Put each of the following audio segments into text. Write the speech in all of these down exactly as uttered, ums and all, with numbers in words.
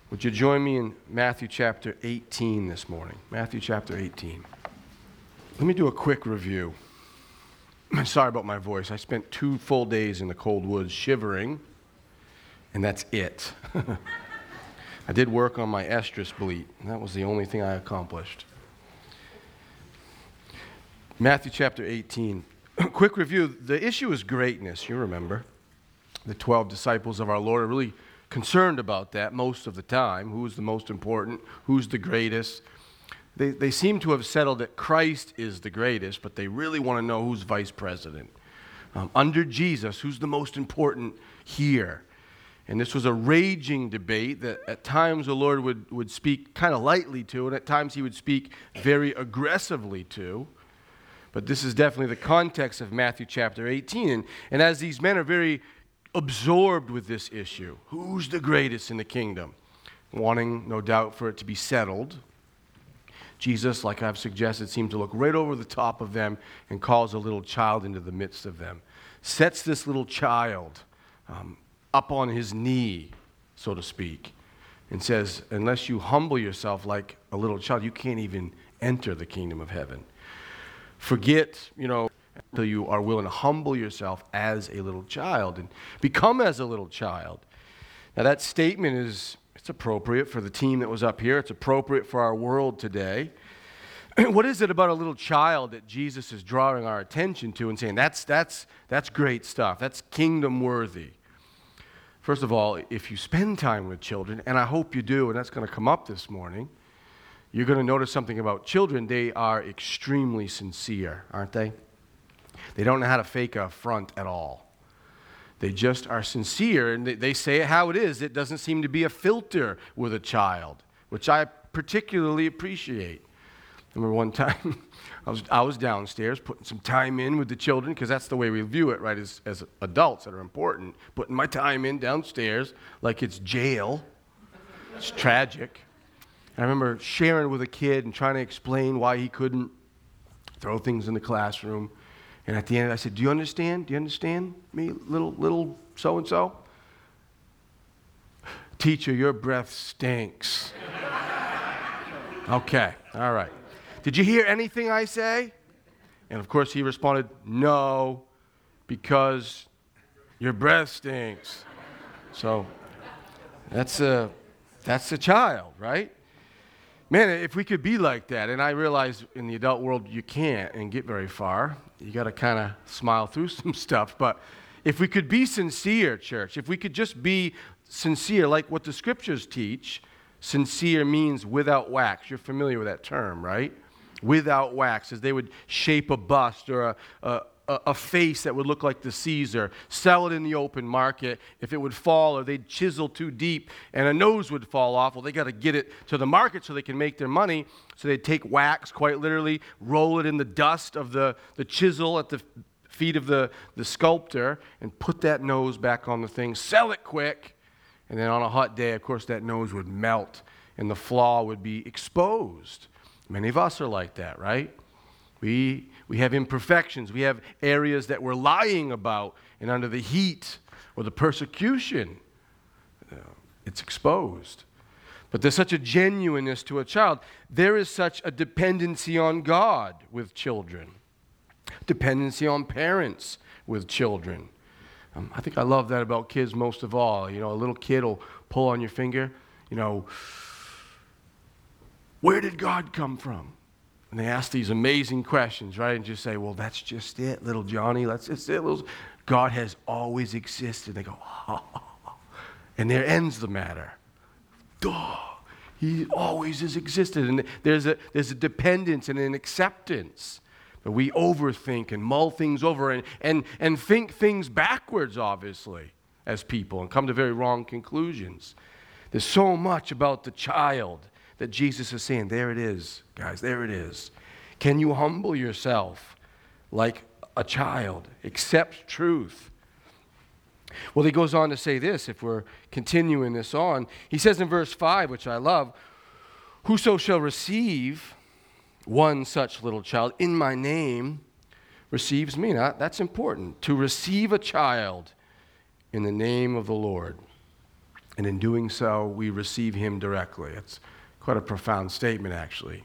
Would you join me in Matthew chapter eighteen this morning? Matthew chapter eighteen. Let me do a quick review. Sorry about my voice. I spent two full days in the cold woods shivering, and that's it. I did work on my estrus bleat, and that was the only thing I accomplished. Matthew chapter eighteen. Quick review. The issue is greatness, you remember. The twelve disciples of our Lord are really concerned about that most of the time. Who's the most important? Who's the greatest? They, they seem to have settled that Christ is the greatest, but they really want to know who's vice president. Um, under Jesus, who's the most important here? And this was a raging debate that at times the Lord would, would speak kind of lightly to, and at times he would speak very aggressively to. But this is definitely the context of Matthew chapter eighteen. And, and as these men are very absorbed with this issue, who's the greatest in the kingdom, wanting, no doubt, for it to be settled, Jesus, like I've suggested, seemed to look right over the top of them and calls a little child into the midst of them. Sets this little child um, up on his knee, so to speak, and says, unless you humble yourself like a little child, you can't even enter the kingdom of heaven. Forget, you know, until you are willing to humble yourself as a little child and become as a little child. Now that statement is, it's appropriate for the team that was up here. It's appropriate for our world today. What is it about a little child that Jesus is drawing our attention to and saying, that's, that's, that's great stuff. That's kingdom worthy. First of all, if you spend time with children, and I hope you do, and that's going to come up this morning, you're going to notice something about children. They are extremely sincere, aren't they? They don't know how to fake a front at all. They just are sincere, and they, they say it how it is. It doesn't seem to be a filter with a child, which I particularly appreciate. I remember one time, I was I was downstairs putting some time in with the children, because that's the way we view it, right, as, as adults that are important. Putting my time in downstairs like it's jail. It's tragic. And I remember sharing with a kid and trying to explain why he couldn't throw things in the classroom. And at the end, I said, do you understand? Do you understand me, little, little so-and-so? Teacher, your breath stinks. Okay, all right. Did you hear anything I say? And of course, he responded, no, because your breath stinks. So that's a, that's a child, right? Man, if we could be like that, and I realize in the adult world you can't and get very far. You got to kind of smile through some stuff. But if we could be sincere, church, if we could just be sincere, like what the scriptures teach, sincere means without wax. You're familiar with that term, right? Without wax, as they would shape a bust or a, a a face that would look like the Caesar, sell it in the open market. If it would fall or they'd chisel too deep and a nose would fall off, well, they got to get it to the market so they can make their money. So they'd take wax, quite literally, roll it in the dust of the, the chisel at the feet of the, the sculptor and put that nose back on the thing, sell it quick. And then on a hot day, of course, that nose would melt and the flaw would be exposed. Many of us are like that, right? We we have imperfections. We have areas that we're lying about, and under the heat or the persecution, uh, it's exposed. But there's such a genuineness to a child. There is such a dependency on God with children, dependency on parents with children. Um, I think I love that about kids most of all. You know, a little kid will pull on your finger, you know, where did God come from? And they ask these amazing questions, right? And just say, well, that's just it, little Johnny. That's just it. Little... God has always existed. They go, oh. And there ends the matter. Duh. He always has existed. And there's a, there's a dependence and an acceptance. But we overthink and mull things over and, and, and think things backwards, obviously, as people, and come to very wrong conclusions. There's so much about the child that Jesus is saying, there it is, guys, there it is. Can you humble yourself like a child? Accept truth. Well, he goes on to say this, if we're continuing this on. He says in verse five, which I love, whoso shall receive one such little child in my name receives me. Now, that's important, to receive a child in the name of the Lord. and in doing so, we receive him directly. It's quite a profound statement, actually.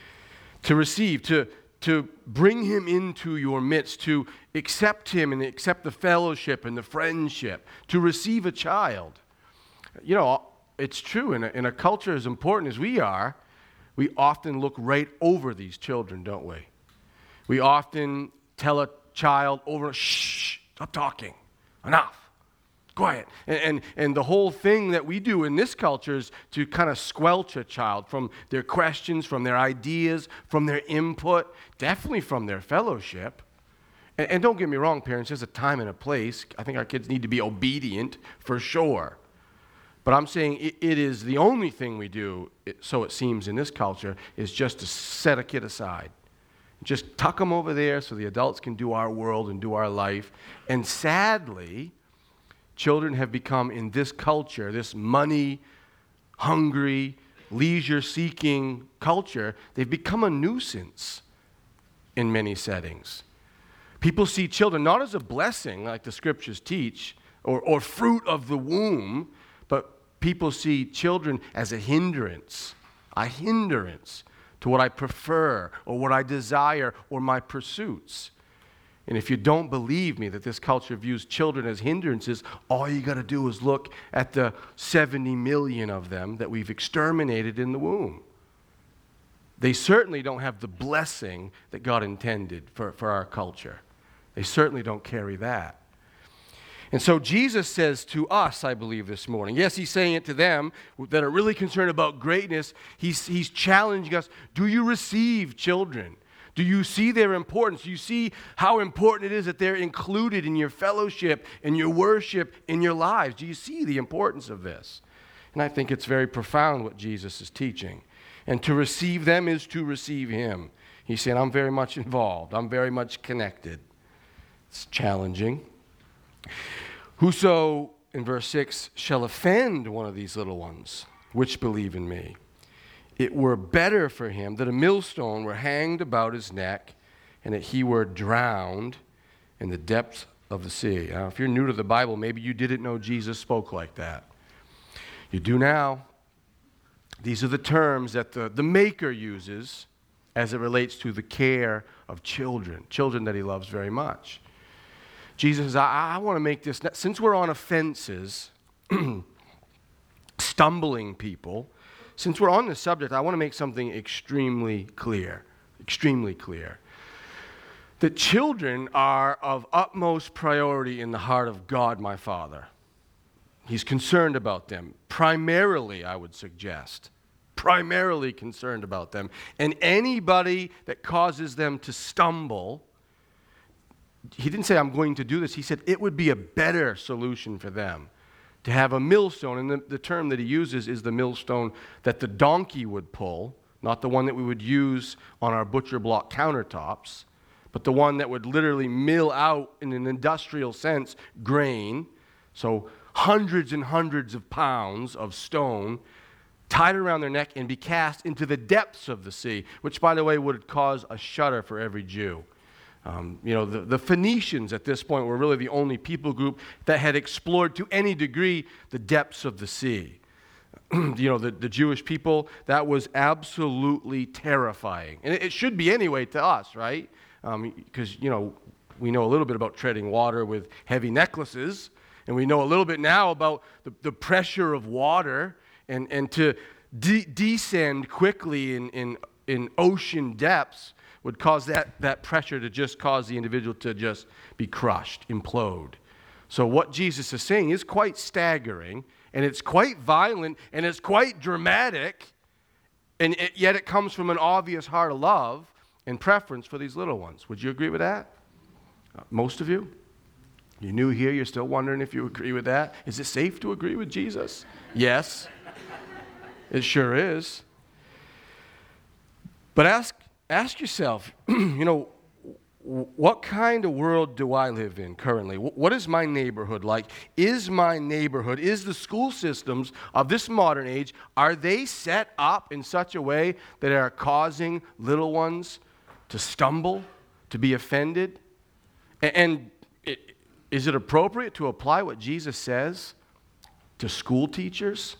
To receive, to, to bring him into your midst, to accept him and accept the fellowship and the friendship, to receive a child. You know, it's true, in a, in a culture as important as we are, we often look right over these children, don't we? We often tell a child over, shh, stop talking, enough. Quiet. And, and and the whole thing that we do in this culture is to kind of squelch a child from their questions, from their ideas, from their input, definitely from their fellowship. And, and don't get me wrong, parents, there's a time and a place. I think our kids need to be obedient for sure. But I'm saying it, it is the only thing we do, it, so it seems in this culture, is just to set a kid aside. Just tuck them over there so the adults can do our world and do our life. And sadly, children have become, in this culture, this money-hungry, leisure-seeking culture, they've become a nuisance in many settings. People see children not as a blessing, like the scriptures teach, or, or fruit of the womb, but people see children as a hindrance, a hindrance to what I prefer, or what I desire, or my pursuits. And if you don't believe me that this culture views children as hindrances, all you got to do is look at the seventy million of them that we've exterminated in the womb. They certainly don't have the blessing that God intended for, for our culture. They certainly don't carry that. And so Jesus says to us, I believe, this morning, yes, he's saying it to them that are really concerned about greatness. He's, he's challenging us, do you receive children? Do you see their importance? Do you see how important it is that they're included in your fellowship, in your worship, in your lives? Do you see the importance of this? And I think it's very profound what Jesus is teaching. And to receive them is to receive him. He's saying, I'm very much involved. I'm very much connected. It's challenging. Whoso, in verse six, shall offend one of these little ones, which believe in me, it were better for him that a millstone were hanged about his neck and that he were drowned in the depths of the sea. Now, if you're new to the Bible, maybe you didn't know Jesus spoke like that. You do now. These are the terms that the, the Maker uses as it relates to the care of children, children that he loves very much. Jesus says, I, I want to make this, since we're on offenses, stumbling people, since we're on this subject, I want to make something extremely clear, extremely clear. That children are of utmost priority in the heart of God, my Father. He's concerned about them. Primarily, I would suggest. Primarily concerned about them. And anybody that causes them to stumble, he didn't say, I'm going to do this. He said, it would be a better solution for them to have a millstone, and the, the term that he uses is the millstone that the donkey would pull, not the one that we would use on our butcher block countertops, but the one that would literally mill out, in an industrial sense, grain. So hundreds and hundreds of pounds of stone tied around their neck and be cast into the depths of the sea, which, by the way, would cause a shudder for every Jew. Um, you know, the, the Phoenicians at this point were really the only people group that had explored to any degree the depths of the sea. You know, the, the Jewish people, that was absolutely terrifying. And it, it should be anyway to us, right? Because, um, you know, we know a little bit about treading water with heavy necklaces, and we know a little bit now about the, the pressure of water, and, and to de- descend quickly in, in, in ocean depths would cause that, that pressure to just cause the individual to just be crushed, implode. So what Jesus is saying is quite staggering, and it's quite violent, and it's quite dramatic, and it, yet it comes from an obvious heart of love and preference for these little ones. Would you agree with that? Uh, most of you? You're new here, you're still wondering if you agree with that. Is it safe to agree with Jesus? Yes. It sure is. But ask Ask yourself, you know, what kind of world do I live in currently? What is my neighborhood like? Is my neighborhood, is the school systems of this modern age, are they set up in such a way that are causing little ones to stumble, to be offended? And is it appropriate to apply what Jesus says to school teachers,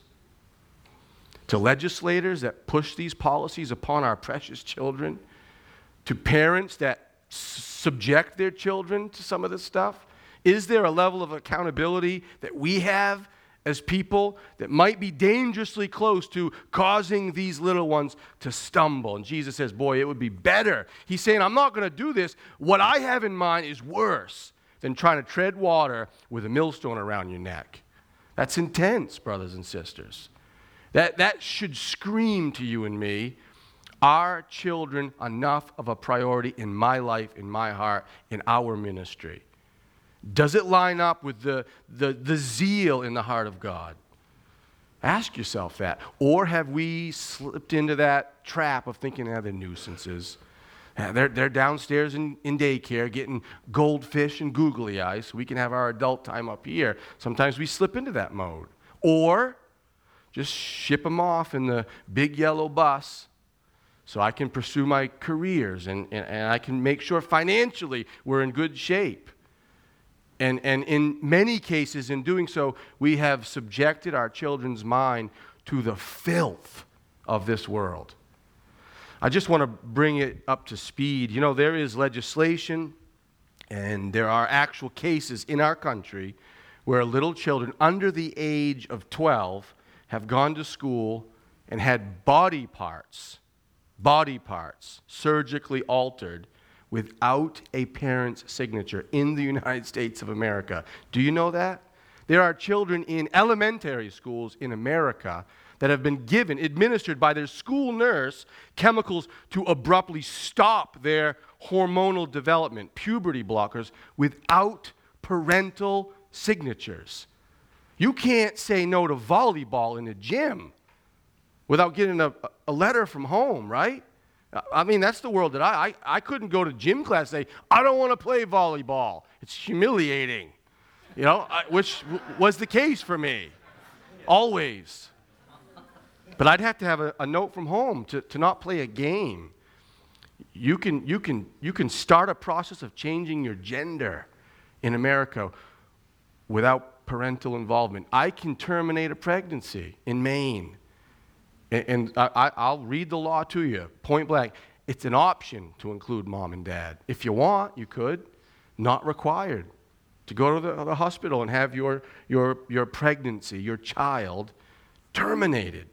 to legislators that push these policies upon our precious children, to parents that s- subject their children to some of this stuff? Is there a level of accountability that we have as people that might be dangerously close to causing these little ones to stumble? And Jesus says, boy, it would be better. He's saying, I'm not going to do this. What I have in mind is worse than trying to tread water with a millstone around your neck. That's intense, brothers and sisters. That, that should scream to you and me, are children enough of a priority in my life, in my heart, in our ministry? Does it line up with the, the, the zeal in the heart of God? Ask yourself that. Or have we slipped into that trap of thinking, ah, they're nuisances. Ah, they're, they're downstairs in, in daycare getting goldfish and googly eyes so we can have our adult time up here. Sometimes we slip into that mode. Or just ship them off in the big yellow bus so I can pursue my careers and, and, and I can make sure financially we're in good shape. And, and in many cases, in doing so, we have subjected our children's mind to the filth of this world. I just want to bring it up to speed. You know, there is legislation and there are actual cases in our country where little children under the age of twelve have gone to school and had body parts, body parts surgically altered without a parent's signature in the United States of America. Do you know that? There are children in elementary schools in America that have been given, administered by their school nurse, chemicals to abruptly stop their hormonal development, puberty blockers, without parental signatures. You can't say no to volleyball in the gym without getting a, a letter from home, right? I mean, that's the world that I, I, I couldn't go to gym class and say, I don't want to play volleyball. It's humiliating, you know, I, which w- was the case for me, always. But I'd have to have a, a note from home to, to not play a game. You can, you, can, you can start a process of changing your gender in America without parental involvement. I can terminate a pregnancy in Maine. And I, I'll read the law to you, point blank. It's an option to include mom and dad. If you want, you could. Not required to go to the, the hospital and have your, your, your pregnancy, your child, terminated.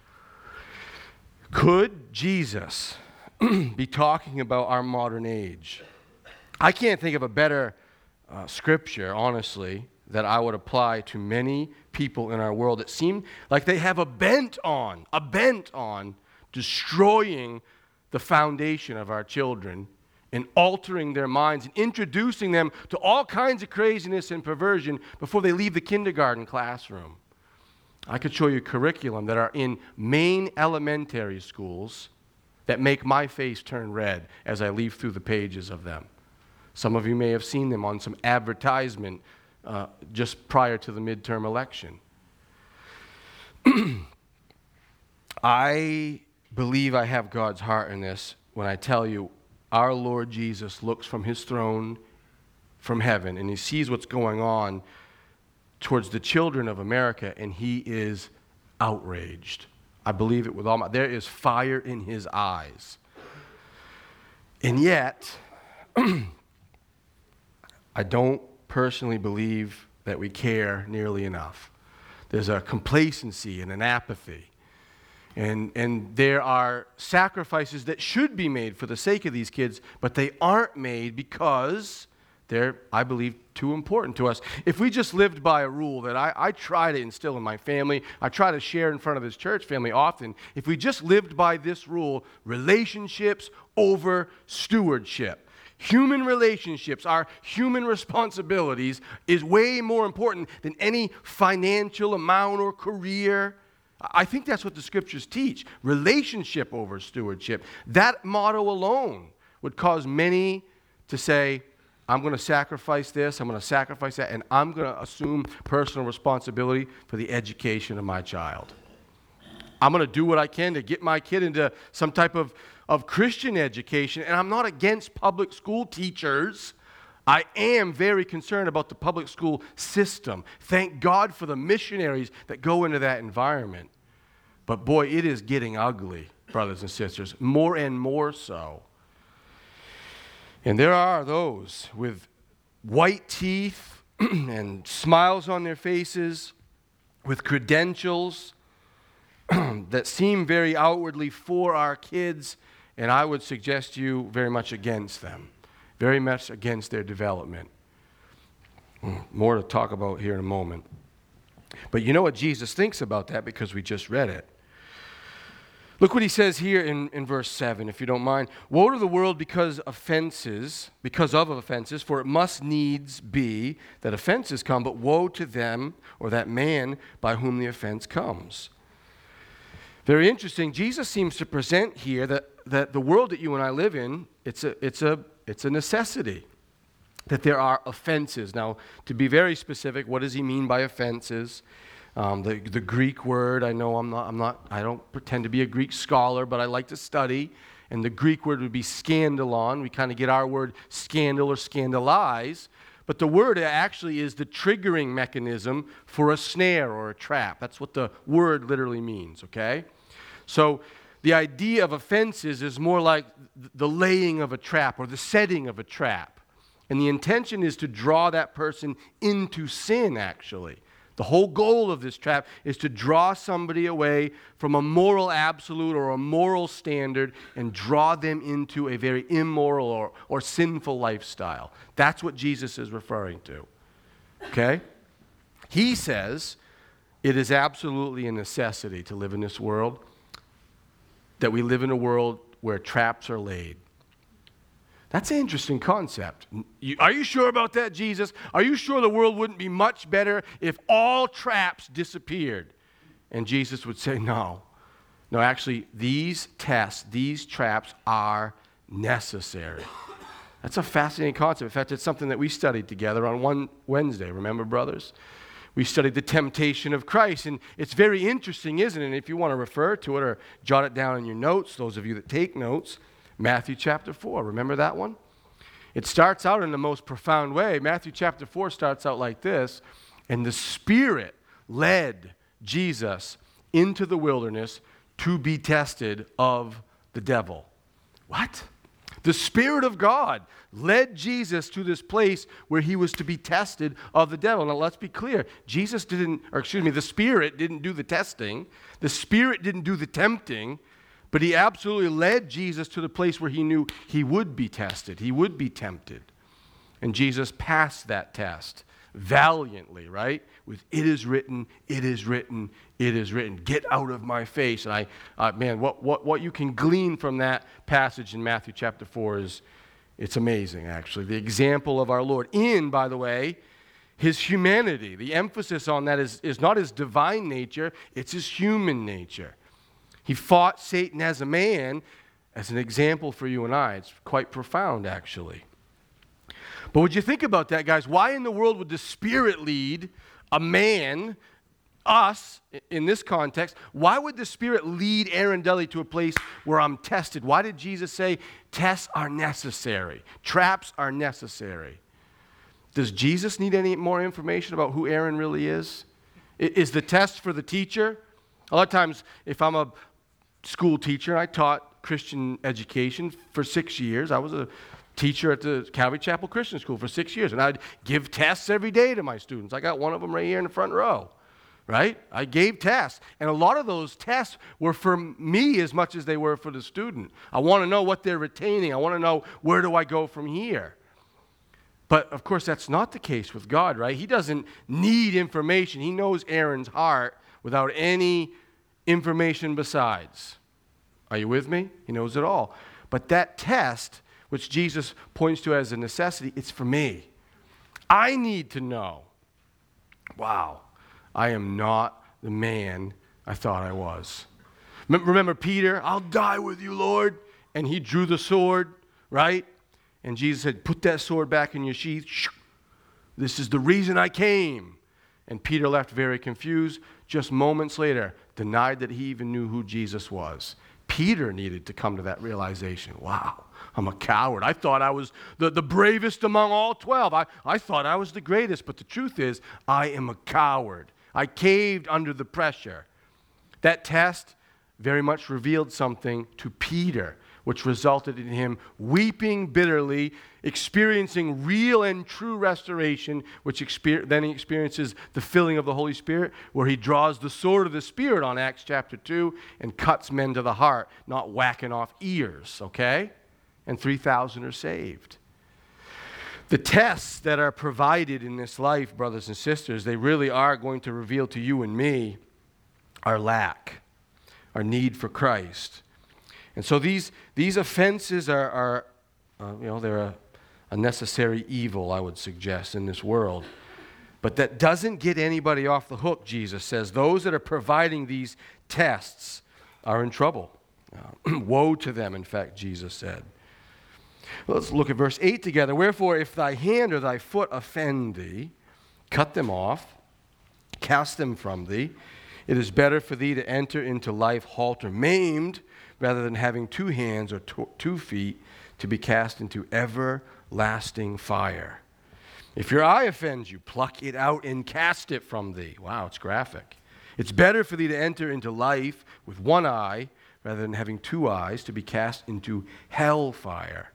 Could Jesus be talking about our modern age? I can't think of a better uh, scripture, honestly, that I would apply to many people in our world that seem like they have a bent on, a bent on destroying the foundation of our children and altering their minds and introducing them to all kinds of craziness and perversion before they leave the kindergarten classroom. I could show you curriculum that are in Maine elementary schools that make my face turn red as I leaf through the pages of them. Some of you may have seen them on some advertisement Uh, just prior to the midterm election. I believe I have God's heart in this when I tell you our Lord Jesus looks from his throne from heaven and he sees what's going on towards the children of America and he is outraged. I believe it with all my, there is fire in his eyes. And yet, I don't personally believe that we care nearly enough. There's a complacency and an apathy. And, and there are sacrifices that should be made for the sake of these kids, but they aren't made because they're, I believe, too important to us. If we just lived by a rule that I, I try to instill in my family, I try to share in front of this church family often, if we just lived by this rule, relationships over stewardship. Human relationships, our human responsibilities is way more important than any financial amount or career. I think that's what the scriptures teach. Relationship over stewardship. That motto alone would cause many to say, I'm going to sacrifice this, I'm going to sacrifice that, and I'm going to assume personal responsibility for the education of my child. I'm going to do what I can to get my kid into some type of, of Christian education. And I'm not against public school teachers. I am very concerned about the public school system. Thank God for the missionaries that go into that environment. But boy, it is getting ugly, brothers and sisters, more and more so. And there are those with white teeth and smiles on their faces, with credentials that seem very outwardly for our kids, and I would suggest to you very much against them, very much against their development. More to talk about here in a moment. But you know what Jesus thinks about that because we just read it. Look what he says here in, in verse seven, if you don't mind. Woe to the world because offenses, because of offenses, for it must needs be that offenses come, but woe to them or that man by whom the offense comes. Very interesting. Jesus seems to present here that, that the world that you and I live in, it's a, it's a, it's a necessity, that there are offenses. Now, to be very specific, what does he mean by offenses? Um, the, the Greek word, I know I'm not, I'm not, I don't pretend to be a Greek scholar, but I like to study. And the Greek word would be scandalon. We kind of get our word scandal or scandalize. But the word actually is the triggering mechanism for a snare or a trap. That's what the word literally means, okay? So the idea of offenses is more like the laying of a trap or the setting of a trap. And the intention is to draw that person into sin, actually. The whole goal of this trap is to draw somebody away from a moral absolute or a moral standard and draw them into a very immoral or, or sinful lifestyle. That's what Jesus is referring to. Okay? He says it is absolutely a necessity to live in this world, that we live in a world where traps are laid. That's an interesting concept. You, are you sure about that, Jesus? Are you sure the world wouldn't be much better if all traps disappeared? And Jesus would say, no. No, actually, these tests, these traps are necessary. That's a fascinating concept. In fact, it's something that we studied together on one Wednesday. Remember, brothers? We studied the temptation of Christ, and it's very interesting, isn't it? And if you want to refer to it or jot it down in your notes, those of you that take notes, Matthew chapter four, remember that one? It starts out in the most profound way. Matthew chapter four starts out like this, and the Spirit led Jesus into the wilderness to be tested of the devil. What? The Spirit of God led Jesus to this place where he was to be tested of the devil. Now, let's be clear. Jesus didn't, or excuse me, the Spirit didn't do the testing. The Spirit didn't do the tempting. But he absolutely led Jesus to the place where he knew he would be tested. He would be tempted. And Jesus passed that test valiantly, right? With it is written, it is written, it is written. Get out of my face. And I, uh, man, what, what, what you can glean from that passage in Matthew chapter four is, it's amazing, actually. The example of our Lord in, by the way, his humanity. The emphasis on that is, is not his divine nature, it's his human nature. He fought Satan as a man, as an example for you and I. It's quite profound, actually. But would you think about that, guys? Why in the world would the Spirit lead a man, us, in this context, why would the Spirit lead Aaron Dudley to a place where I'm tested? Why did Jesus say tests are necessary? Traps are necessary. Does Jesus need any more information about who Aaron really is? Is the test for the teacher? A lot of times, if I'm a school teacher, I taught Christian education for six years. I was a teacher at the Calvary Chapel Christian School for six years, and I'd give tests every day to my students. I got one of them right here in the front row, right? I gave tests, and a lot of those tests were for me as much as they were for the student. I want to know what they're retaining. I want to know where do I go from here. But, of course, that's not the case with God, right? He doesn't need information. He knows Aaron's heart without any information besides. Are you with me? He knows it all. But that test, which Jesus points to as a necessity, it's for me. I need to know, wow, I am not the man I thought I was. Remember Peter? I'll die with you, Lord. And he drew the sword, right? And Jesus said, put that sword back in your sheath. This is the reason I came. And Peter left very confused. Just moments later, denied that he even knew who Jesus was. Peter needed to come to that realization. Wow, I'm a coward. I thought I was the, the bravest among all twelve. I, I thought I was the greatest, but the truth is, I am a coward. I caved under the pressure. That test very much revealed something to Peter, which resulted in him weeping bitterly, experiencing real and true restoration, which exper- then he experiences the filling of the Holy Spirit, where he draws the sword of the Spirit on Acts chapter two and cuts men to the heart, not whacking off ears, okay? And three thousand are saved. The tests that are provided in this life, brothers and sisters, they really are going to reveal to you and me our lack, our need for Christ. And so these these offenses are, are uh, you know, they're a, a necessary evil, I would suggest, in this world. But that doesn't get anybody off the hook, Jesus says. Those that are providing these tests are in trouble. Uh, woe to them, in fact, Jesus said. Let's look at verse eight together. Wherefore, if thy hand or thy foot offend thee, cut them off, cast them from thee. It is better for thee to enter into life halt or maimed, rather than having two hands or two feet to be cast into everlasting fire. If your eye offends you, pluck it out and cast it from thee. Wow, it's graphic. It's better for thee to enter into life with one eye, rather than having two eyes to be cast into hellfire.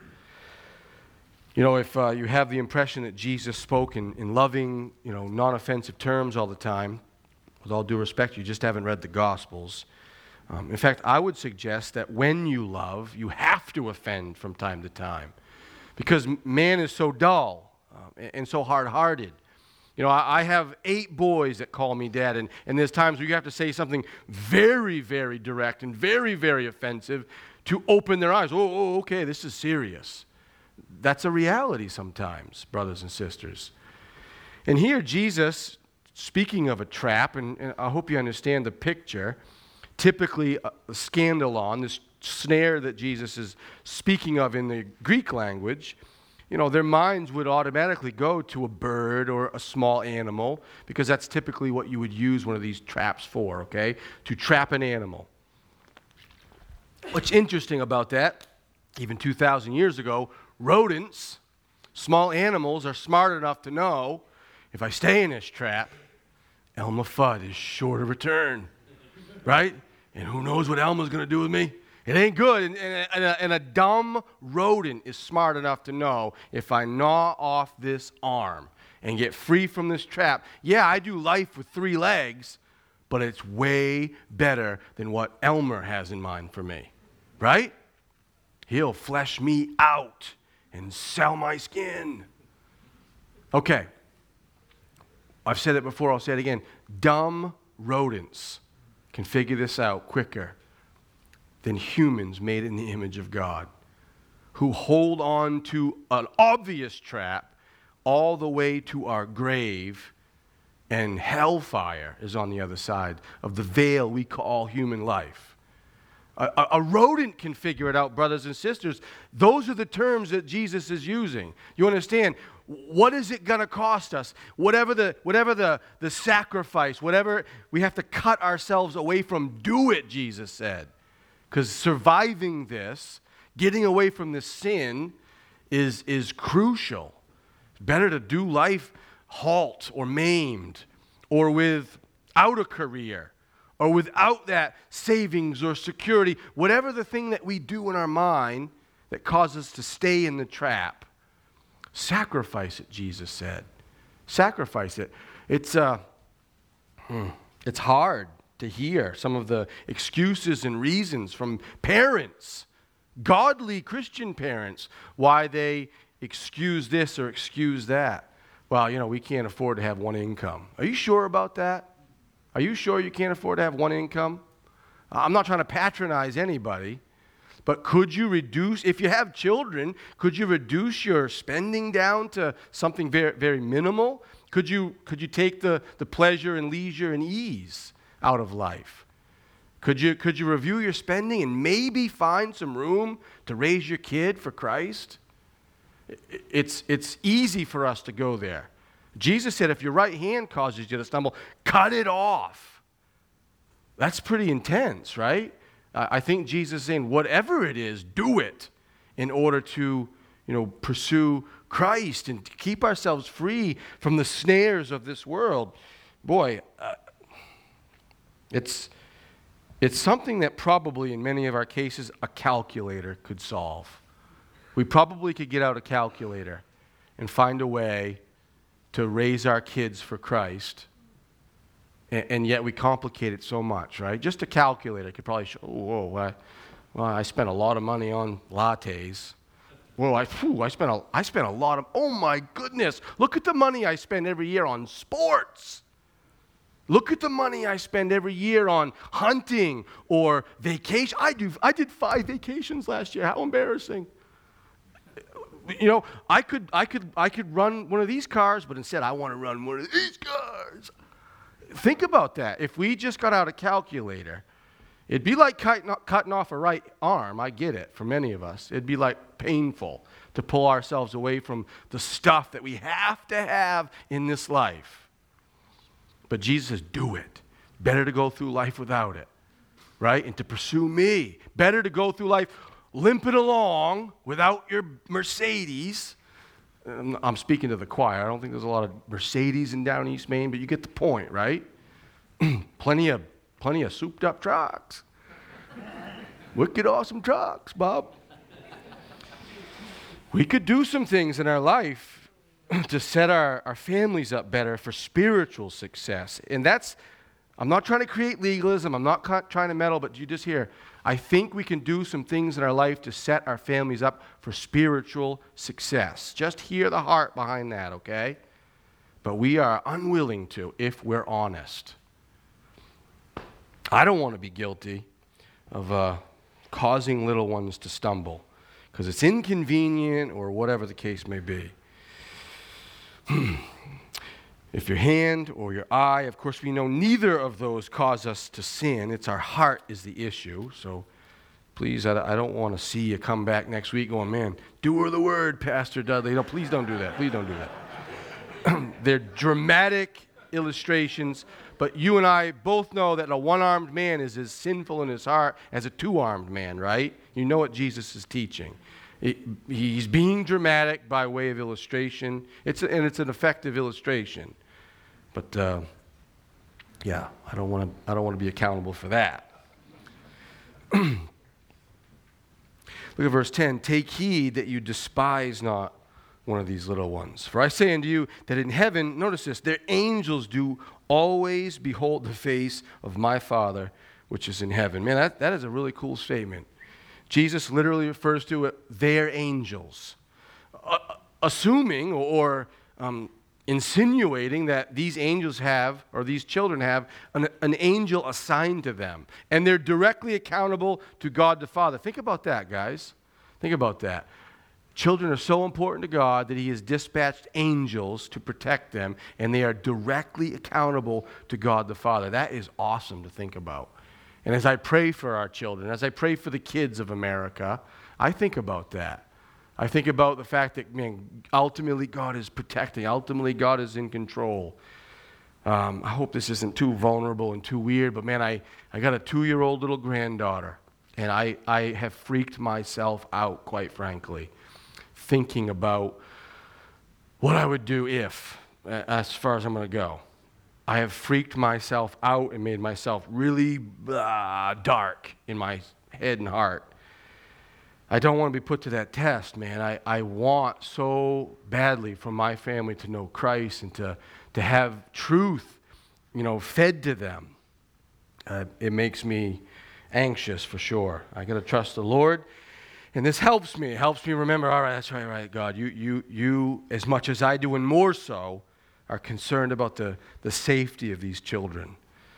You know, if uh, you have the impression that Jesus spoke in, in loving, you know, non-offensive terms all the time, with all due respect, you just haven't read the Gospels. Um, in fact, I would suggest that when you love, you have to offend from time to time, because man is so dull uh, and, and so hard-hearted. You know, I, I have eight boys that call me dad, and, and there's times where you have to say something very, very direct and very, very offensive to open their eyes. Oh, oh, okay, this is serious. That's a reality sometimes, brothers and sisters. And here Jesus, speaking of a trap, and, and I hope you understand the picture, typically a, a scandalon, this snare that Jesus is speaking of in the Greek language, you know, their minds would automatically go to a bird or a small animal, because that's typically what you would use one of these traps for, okay? To trap an animal. What's interesting about that, even two thousand years ago, rodents, small animals, are smart enough to know, if I stay in this trap, Elmer Fudd is sure to return, right? And who knows what Elmer's going to do with me? It ain't good. And, and, and, a, and a dumb rodent is smart enough to know, if I gnaw off this arm and get free from this trap, yeah, I do life with three legs, but it's way better than what Elmer has in mind for me, right? He'll flesh me out and sell my skin. Okay. I've said it before, I'll say it again. Dumb rodents can figure this out quicker than humans made in the image of God, who hold on to an obvious trap all the way to our grave, and hellfire is on the other side of the veil we call human life. A, a, a rodent can figure it out, brothers and sisters. Those are the terms that Jesus is using. You understand? What is it going to cost us? Whatever the whatever the, the sacrifice, whatever we have to cut ourselves away from, do it, Jesus said. Because surviving this, getting away from this sin, is, is crucial. It's better to do life halt or maimed, or without a career, or without that savings or security, whatever the thing that we do in our mind that causes us to stay in the trap. Sacrifice it, Jesus said. Sacrifice it. It's, uh, hmm, it's hard to hear some of the excuses and reasons from parents, godly Christian parents, why they excuse this or excuse that. Well, you know, we can't afford to have one income. Are you sure about that? Are you sure you can't afford to have one income? I'm not trying to patronize anybody, but could you reduce, if you have children, could you reduce your spending down to something very, very minimal? Could you, could you take the, the pleasure and leisure and ease out of life? Could you, could you review your spending and maybe find some room to raise your kid for Christ? It's, it's easy for us to go there. Jesus said, if your right hand causes you to stumble, cut it off. That's pretty intense, right? Uh, I think Jesus is saying, whatever it is, do it in order to, you know, pursue Christ and to keep ourselves free from the snares of this world. Boy, uh, it's it's something that probably in many of our cases a calculator could solve. We probably could get out a calculator and find a way to raise our kids for Christ, and, and yet we complicate it so much, right? Just a calculator could probably show, oh, whoa, I, well, I spent a lot of money on lattes. Whoa, I, whew, I, spent a, I spent a lot of, oh my goodness, look at the money I spend every year on sports. Look at the money I spend every year on hunting or vacation. I do. I did five vacations last year. How embarrassing. You know, I could, I could, I could run one of these cars, but instead I want to run one of these cars. Think about that. If we just got out a calculator, it'd be like cutting, cutting off a right arm. I get it for many of us. It'd be like painful to pull ourselves away from the stuff that we have to have in this life. But Jesus says, do it. Better to go through life without it, right? And to pursue me. Better to go through life limping along without your Mercedes. I'm speaking to the choir. I don't think there's a lot of Mercedes in down East Maine, but you get the point, right? plenty of plenty of souped up trucks. Wicked awesome trucks, Bob. We could do some things in our life to set our, our families up better for spiritual success. And that's, I'm not trying to create legalism, I'm not ca- trying to meddle, but you just hear, I think we can do some things in our life to set our families up for spiritual success. Just hear the heart behind that, okay? But we are unwilling to if we're honest. I don't want to be guilty of uh, causing little ones to stumble because it's inconvenient or whatever the case may be. If your hand or your eye, of course we know neither of those cause us to sin. It's our heart is the issue. So please, I, I don't want to see you come back next week going, man, doer of the word, Pastor Dudley. No, please don't do that. Please don't do that. They're dramatic illustrations, but you and I both know that a one-armed man is as sinful in his heart as a two-armed man, right? You know what Jesus is teaching. It, he's being dramatic by way of illustration. It's a, and it's an effective illustration. But uh, yeah, I don't want to. I don't want to be accountable for that. Look at verse ten. Take heed that you despise not one of these little ones. For I say unto you that in heaven, notice this, their angels do always behold the face of my Father which is in heaven. Man, that, that is a really cool statement. Jesus literally refers to it, their angels, uh, assuming or um, insinuating that these angels have, or these children have, an, an angel assigned to them. And they're directly accountable to God the Father. Think about that, guys. Think about that. Children are so important to God that He has dispatched angels to protect them, and they are directly accountable to God the Father. That is awesome to think about. And as I pray for our children, as I pray for the kids of America, I think about that. I think about the fact that, man, ultimately God is protecting. Ultimately God is in control. Um, I hope this isn't too vulnerable and too weird, but man, I, I got a two-year-old little granddaughter, and I, I have freaked myself out, quite frankly, thinking about what I would do if, as far as I'm going to go. I have freaked myself out and made myself really uh, dark in my head and heart. I don't want to be put to that test, man. I, I want so badly for my family to know Christ and to, to have truth, you know, fed to them. Uh, it makes me anxious for sure. I got to trust the Lord. And this helps me. It helps me remember, all right, that's right, right, God. You, you, you, as much as I do and more so, are concerned about the, the safety of these children.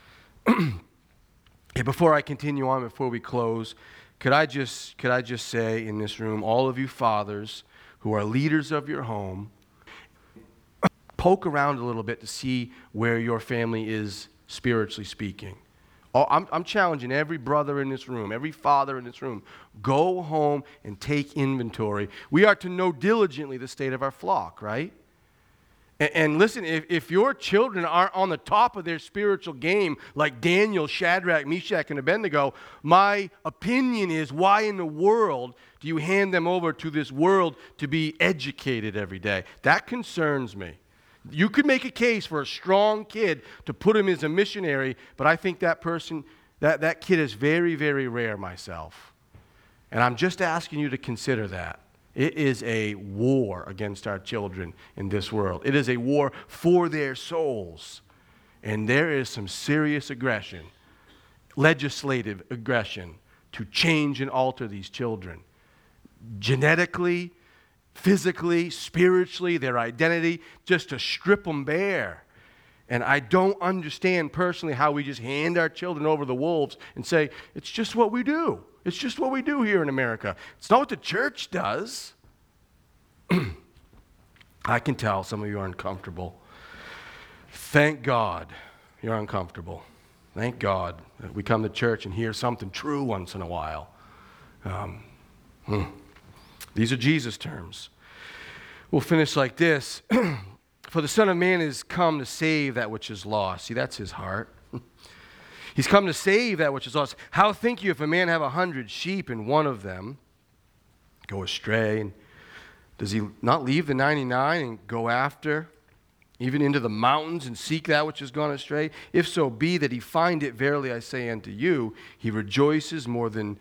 Yeah, before I continue on, before we close, could I just could I just say in this room, all of you fathers who are leaders of your home, poke around a little bit to see where your family is spiritually speaking. Oh, I'm, I'm challenging every brother in this room, every father in this room, go home and take inventory. We are to know diligently the state of our flock, right? And, and listen, if, if your children aren't on the top of their spiritual game, like Daniel, Shadrach, Meshach, and Abednego, my opinion is, why in the world do you hand them over to this world to be educated every day? That concerns me. You could make a case for a strong kid to put him as a missionary, but I think that person, that, that kid is very, very rare myself. And I'm just asking you to consider that. It is a war against our children in this world. It is a war for their souls. And there is some serious aggression, legislative aggression, to change and alter these children. Genetically, physically, spiritually, their identity, just to strip them bare. And I don't understand personally how we just hand our children over to the wolves and say, it's just what we do. It's just what we do here in America. It's not what the church does. I can tell some of you are uncomfortable. Thank God you're uncomfortable. Thank God that we come to church and hear something true once in a while. Um, hmm. These are Jesus terms. We'll finish like this. For the Son of Man is come to save that which is lost. See, that's his heart. He's come to save that which is lost. How think you if a man have a hundred sheep and one of them go astray? And does he not leave the ninety-nine and go after, even into the mountains, and seek that which has gone astray? If so be that he find it, verily I say unto you, he rejoices more than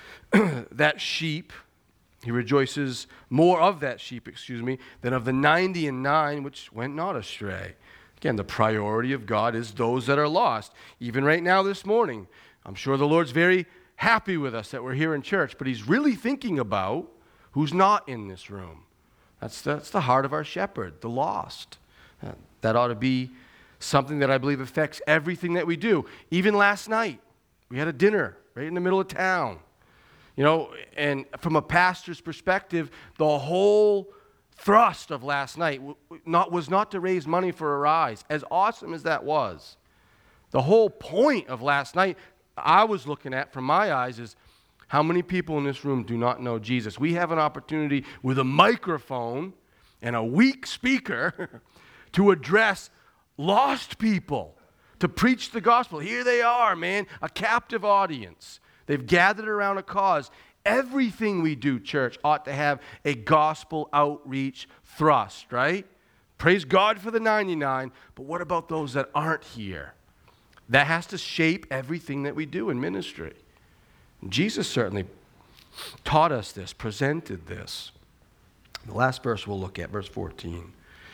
that sheep. He rejoices more of that sheep, excuse me, than of the ninety and nine which went not astray. Again, the priority of God is those that are lost. Even right now this morning, I'm sure the Lord's very happy with us that we're here in church, but he's really thinking about who's not in this room. That's, that's the heart of our shepherd, the lost. Uh, that ought to be something that I believe affects everything that we do. Even last night, we had a dinner right in the middle of town. You know, and from a pastor's perspective, the whole thrust of last night not, was not to raise money for Arise, as awesome as that was. The whole point of last night, I was looking at from my eyes, is how many people in this room do not know Jesus. We have an opportunity with a microphone and a weak speaker to address lost people, to preach the gospel. Here they are, man, a captive audience. They've gathered around a cause. Everything we do, church, ought to have a gospel outreach thrust, right? Praise God for the ninety-nine, but what about those that aren't here? That has to shape everything that we do in ministry. Jesus certainly taught us this, presented this. The last verse we'll look at, verse fourteen.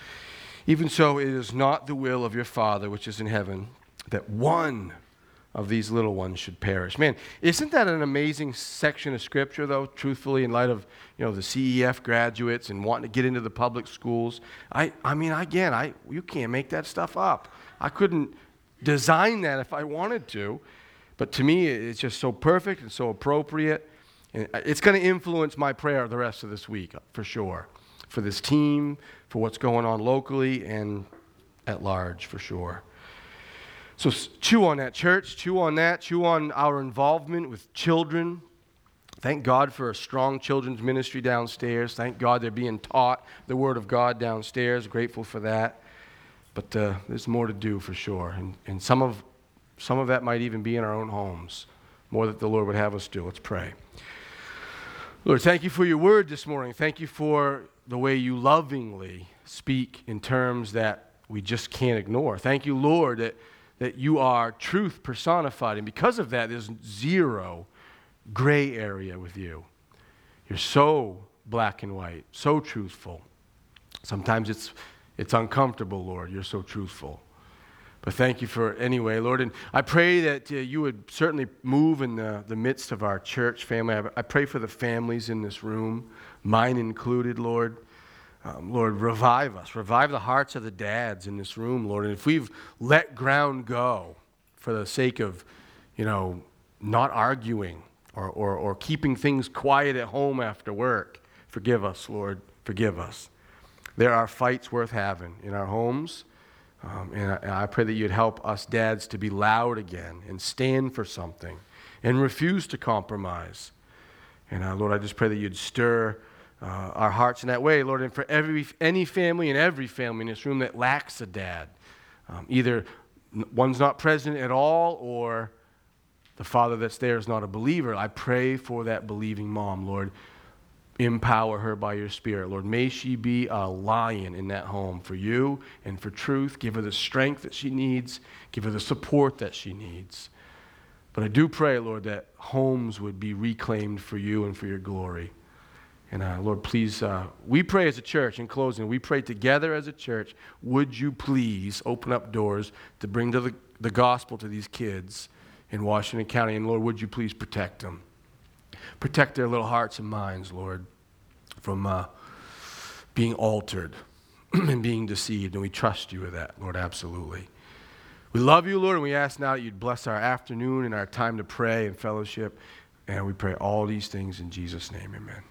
Even so, it is not the will of your Father which is in heaven that one of these little ones should perish. Man, isn't that an amazing section of Scripture, though, truthfully, in light of, you know, the C E F graduates and wanting to get into the public schools? I, I mean, again, I you can't make that stuff up. I couldn't design that if I wanted to, but to me, it's just so perfect and so appropriate. And it's going to influence my prayer the rest of this week, for sure, for this team, for what's going on locally and at large, for sure. So chew on that, church. Chew on that. Chew on our involvement with children. Thank God for a strong children's ministry downstairs. Thank God they're being taught the Word of God downstairs. Grateful for that. But uh, there's more to do for sure. And, and some of some of that might even be in our own homes. More that the Lord would have us do. Let's pray. Lord, thank you for your word this morning. Thank you for the way you lovingly speak in terms that we just can't ignore. Thank you, Lord, that that you are truth personified. And because of that, there's zero gray area with you. You're so black and white, so truthful. Sometimes it's it's uncomfortable, Lord. You're so truthful. But thank you for it anyway, Lord. And I pray that uh, you would certainly move in the, the midst of our church family. I, I pray for the families in this room, mine included, Lord. Um, Lord, revive us. Revive the hearts of the dads in this room, Lord. And if we've let ground go for the sake of, you know, not arguing or, or, or keeping things quiet at home after work, forgive us, Lord. Forgive us. There are fights worth having in our homes. Um, and, I, and I pray that you'd help us dads to be loud again and stand for something and refuse to compromise. And uh, Lord, I just pray that you'd stir uh, our hearts in that way, Lord, and for every any family and every family in this room that lacks a dad, um, either one's not present at all or the father that's there is not a believer. I pray for that believing mom, Lord. Empower her by your Spirit, Lord. May she be a lion in that home for you and for truth. Give her the strength that she needs. Give her the support that she needs. But I do pray, Lord, that homes would be reclaimed for you and for your glory. And uh, Lord, please, uh, we pray as a church, in closing, we pray together as a church, would you please open up doors to bring to the, the gospel to these kids in Washington County, and Lord, would you please protect them? Protect their little hearts and minds, Lord, from uh, being altered and being deceived, and we trust you with that, Lord, absolutely. We love you, Lord, and we ask now that you'd bless our afternoon and our time to pray and fellowship, and we pray all these things in Jesus' name, amen.